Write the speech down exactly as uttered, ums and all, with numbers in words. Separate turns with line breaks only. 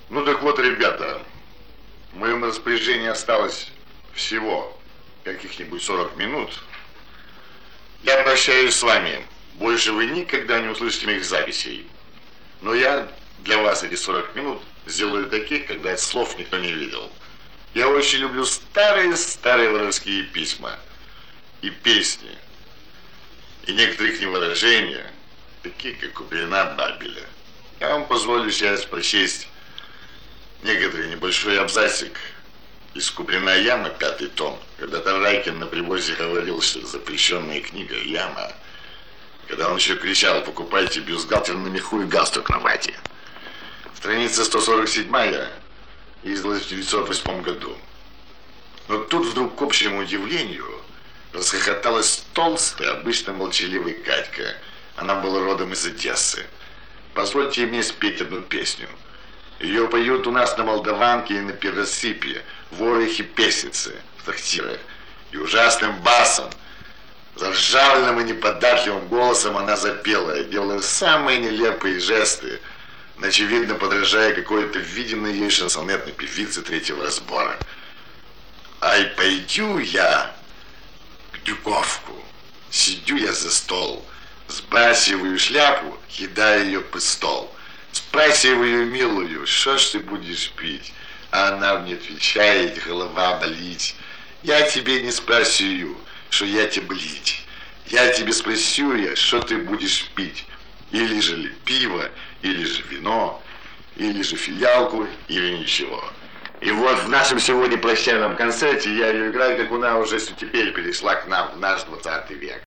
Ну так вот, ребята, в моем распоряжении осталось всего каких-нибудь сорок минут. Я прощаюсь с вами. Больше вы никогда не услышите моих записей. Но я для вас эти сорок минут сделаю таких, когда слов никто не видел. Я очень люблю старые-старые воровские письма и песни. И некоторые их выражения, такие как Куприна Бабеля. Я вам позволю сейчас прочесть некоторый небольшой абзацик из Куприна Яма, пятый том. Когда-то Райкин на привозе говорил, что запрещенная книга Яма, когда он еще кричал: покупайте бюстгальтер на меху и галстук на вате. Страница сто сорок семь издалась в девятьсот восьмом году. Но тут вдруг, к общему удивлению, расхохоталась толстая, обычно молчаливая Катька. Она была родом из Одессы. Позвольте мне спеть одну песню. Ее поют у нас на Молдаванке и на Пересыпе, ворохи песницы в трактирах. И ужасным басом, заржавленным и неподатливым голосом она запела, делая самые нелепые жесты, очевидно подражая какой-то виденной ей шансонетной певице третьего разбора. Ай, пойду я к Дюковку, сидю я за стол, сбрасываю шляпу, кидаю ее под стол. Спрашиваю милую, что ж ты будешь пить? А она мне отвечает: голова болит. Я тебе не спросю, что я тебе блить. Я тебе спросю я, что ты будешь пить. Или же ли пиво, или же вино, или же фиалку, или ничего. И вот в нашем сегодня прощальном концерте я ее играю, как она уже теперь перешла к нам в наш двадцатый век.